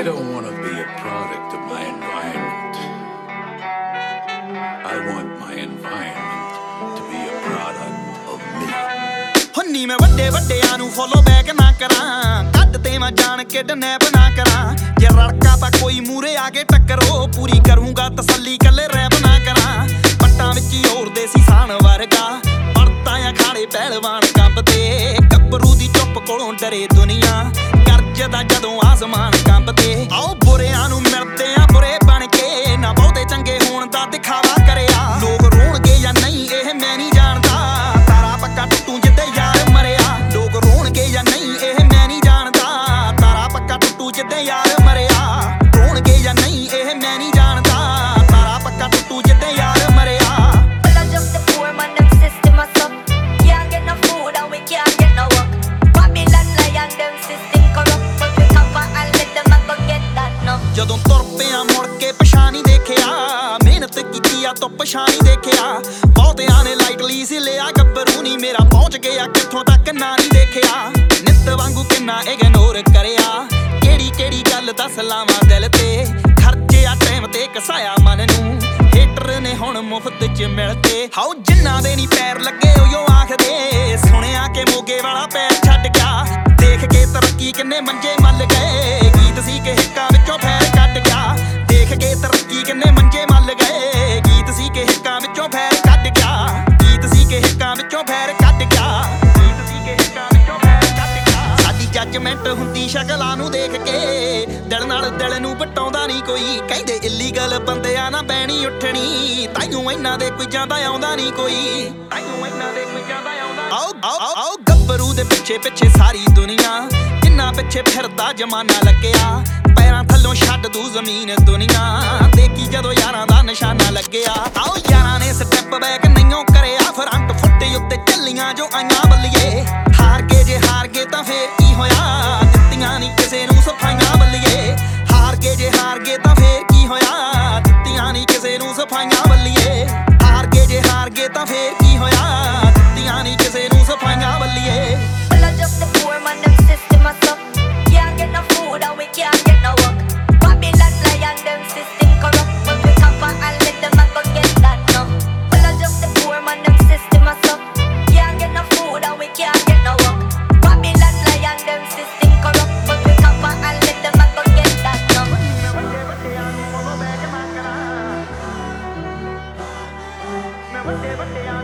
don't want to be a product of my environment. I want my environment to be a product of me. ਹੁੰਨੀ ਮੈਂ ਵੱਡੇ ਵੱਡਿਆਂ ਨੂੰ follow back ਨਾ ਕਰਾਂ, ਕੱਢ ਤੇ ਮੈਂ ਜਾਣ ਕੇ ਡਨੈਪ ਨਾ ਕਰਾਂ। ਜੇ ਰੜਕਾ ਤਾਂ ਕੋਈ ਮੂਰੇ ਆ ਕੇ ਟੱਕਰੋ, ਪੂਰੀ ਕਰੂੰਗਾ ਤਸੱਲੀ ਕੱਲੇ ਰੈਪ ਨਾ ਕਰਾਂ। ਪੱਟਾਂ ਵਿੱਚ ਹੀ ਹੋਰ ਦੇਸੀ ਸਾਨ ਵਰਗਾ, ਪੜਤਾਂ ਆ ਖਾੜੇ ਪਹਿਲਵਾਨ ਕੰਬਦੇ। ਗੱਭਰੂ ਦੀ ਚੁੱਪ ਕੋਲੋਂ ਡਰੇ ਦੁਨੀਆ, ਗਰਜਦਾ ਜਦੋਂ ਆਸਮਾਨ ਕੰਬਦੇ। ਆਓ ਬੁਰਿਆਂ ਨੂੰ ਮਿਲਦੇ ਆ ਬੁਰੇ ਬਣ ਕੇ, ਨਾ ਬਹੁਤੇ ਚੰਗੇ ਹੋਣ ਦਾ ਦਿਖਾਵਾ ਕਰਿਆ। ਲੋਕ ਰੋਣਗੇ ਜਾਂ ਨਹੀਂ ਇਹ ਮੈਂ ਨਹੀਂ ਜਾਣਦਾ, ਤਾਰਾ ਪੱਕਾ ਟੁੱਟੂ ਜਿੱਦੇ ਯਾਰ ਮਰਿਆ। ਲੋਕ ਰੋਣਗੇ ਜਾਂ ਨਹੀਂ ਇਹ ਮੈਂ ਨਹੀਂ ਜਾਣਦਾ, ਤਾਰਾ ਪੱਕਾ ਟੁੱਟੂ ਜਿੱਦੇ ਯਾਰ ਮਰਿਆ। ਰੋਣਗੇ ਜਾਂ ਨਹੀਂ ਇਹ ਮੈਂ ਨਹੀਂ ਜਾਣਦਾ, ਤਾਰਾ ਪੱਕਾ ਟੁੱਟੂ ਜਿੱਦੇ ਯਾਰ ਮਰਿਆ। Well, I'm just a poor man, them system us up. Can't get no food and we can't get no work. Babylon lion, them system corrupt, but we cover and let them go get that no. ਜਦੋਂ ਤੁਰ ਪਿਆ ਮੁੜ ਕੇ ਪਛਾਣ ਨਹੀਂ ਦੇਖਿਆ, ਮਿਹਨਤ ਕੀਤੀ ਆ ਤੋਂ ਪਛਾਣ ਨਹੀਂ ਦੇਖਿਆ। ਬਹੁਤਿਆਂ ਨੇ ਲਾਈਟਲੀ ਸੀ ਲਿਆ, ਗੱਭਰੂ ਨਹੀਂ ਮੇਰਾ ਪਹੁੰਚ ਗਿਆ ਕਿੱਥੋਂ ਤੱਕ ਨਾ ਨਹੀਂ ਦੇਖਿਆ। ਨਿੱਤ ਵਾਂਗੂ ਕਿੰਨਾ ਇਗਨੋਰ ਕਰਿਆ, ਕਿਹੜੀ ਕਿਹੜੀ ਗੱਲ ਦੱਸ ਲਾਵਾਂ ਦਿਲ ਤੇ। ਖਰਚਿਆ ਟਾਈਮ ਤੇ ਕਸਾਇਆ ਮਨ ਨੂੰ, ਹੇਟਰ ਨੇ ਹੁਣ ਮੁਫਤ ਚ ਮਿਲਦੇ। ਹਾਉ ਜਿੰਨਾ ਦੇ ਨਹੀਂ ਪੈਰ ਲੱਗੇ ਉਯੋ ਆਖਦੇ, ਸੁਣਿਆ ਕਿ ਮੋਗੇ ਵਾਲਾ ਪੈਰ ਛੱਡ ਗਿਆ। ਦੇਖ ਕੇ ਤਰੱਕੀ ਕਿੰਨੇ ਮੰਜੇ ਮੱਲ ਗਏ, ਗੀਤ ਸੀ ਕਿ ਹਿੱਕਾਂ ਵਿੱਚੋਂ ਫੈਰ ਕੱਢ ਗਿਆ। ਦੇਖ ਕੇ ਤਰੱਕੀ ਕਿੰਨੇ ਮੰਜੇ ਮੱਲ ਗਏ, ਗੀਤ ਸੀ ਕਿ ਹਿੱਕਾਂ ਵਿੱਚੋਂ ਫੈਰ ਕੱਢ ਗਿਆ। ਗੀਤ ਸੀ ਕਿ ਹਿੱਕਾਂ ਵਿੱਚੋਂ ਫੈਰ ਕੱਢ ਗਿਆ। ਗੀਤ ਸੀ ਕਿ ਹਿੱਕਾਂ ਵਿੱਚੋਂ ਫੈਰ ਕੱਢ ਗਿਆ। ਸਾਡੀ ਜੱਜਮੈਂਟ ਹੁੰਦੀ ਸ਼ਕਲਾਂ ਨੂੰ ਦੇਖ ਕੇ, ਦਿਲ ਨਾਲ ਦਿਲ ਨੂੰ ਵਟਾਉਂਦਾ ਨਹੀਂ ਕੋਈ। ਕਹਿੰਦੇ ਇਲੀਗਲ ਬੰਦਿਆਂ ਨਾ ਬਹਿਣੀ ਉੱਠਣੀ, ਤਾਈਓ ਇਹਨਾਂ ਦੇ ਕੋਈ ਜਾਂਦਾ ਆਉਂਦਾ ਨਹੀਂ ਕੋਈ। ਤਾਈਓ ਇਹਨਾਂ ਦੇ ਕੋਈ ਜਾਂਦਾ ਆਉਂਦਾ। ਆਓ ਗੱਭਰੂ ਦੇ ਪਿੱਛੇ ਪਿੱਛੇ ਸਾਰੀ ਦੁਨੀਆ, ਕਿੰਨਾ ਪਿੱਛੇ ਫਿਰਦਾ ਜਮਾਨਾ ਲੱਗਿਆ। ਪੈਰਾਂ ਥੱਲੋਂ ਛੱਡ ਦੂ ਜ਼ਮੀਨ ਦੁਨੀਆ, ਦੇਖੀ ਜਦੋਂ ਯਾਰਾਂ ਦਾ ਨਿਸ਼ਾਨਾ ਲੱਗਿਆ। ਆਓ ਯਾਰਾਂ ਨੇ ਸਟੈਪ ਬੈਕ ਨਹੀਂਓ ਕਰਿਆ, ਫਰੰਟ ਫੁੱਟੇ ਉੱਤੇ ਚੱਲੀਆਂ ਜੋ ਆਈਆਂ ਬੱਲੀਏ। ਹਾਰ ਗਏ ਤਾਂ ਫੇਰ ਕੀ ਹੋਇਆ, ਦਿੱਤੀਆਂ ਨਹੀਂ ਕਿਸੇ ਨੂੰ ਸਫਾਈਆਂ ਬੱਲੀਏ। ਹਾਰ ਗਏ ਤਾਂ ਫੇਰ ਕੀ ਹੋਇਆ, ਦਿੱਤੀਆਂ ਨਹੀਂ ਕਿਸੇ ਨੂੰ ਸਫਾਈਆਂ ਬੱਲੀਏ। ਹਾਰ ਗਏ ਤਾਂ ਫੇਰ ਕੀ ਹੋਇਆ, ਦਿੱਤੀਆਂ ਨਹੀਂ ਕਿਸੇ ਨੂੰ ਸਫਾਈਆਂ ਬੱਲੀਏ। Well, I'm just a poor man, them system us up. Can't get no food and we can't get no work. Babylon lion, them system corrupt, but we cover and let them go get that no. Well, I'm just a poor man, them system us up. Can't get no food and we can't get no work. Babylon lion, them system corrupt, but we cover and let them go get that no. ਵੱਡੇ ਵੱਡਿਆਂ ਨੂੰ follow back ਨਾ ਕਰਾਂ, ਮੈਂ ਵੱਡੇ ਵੱਡਿਆਂ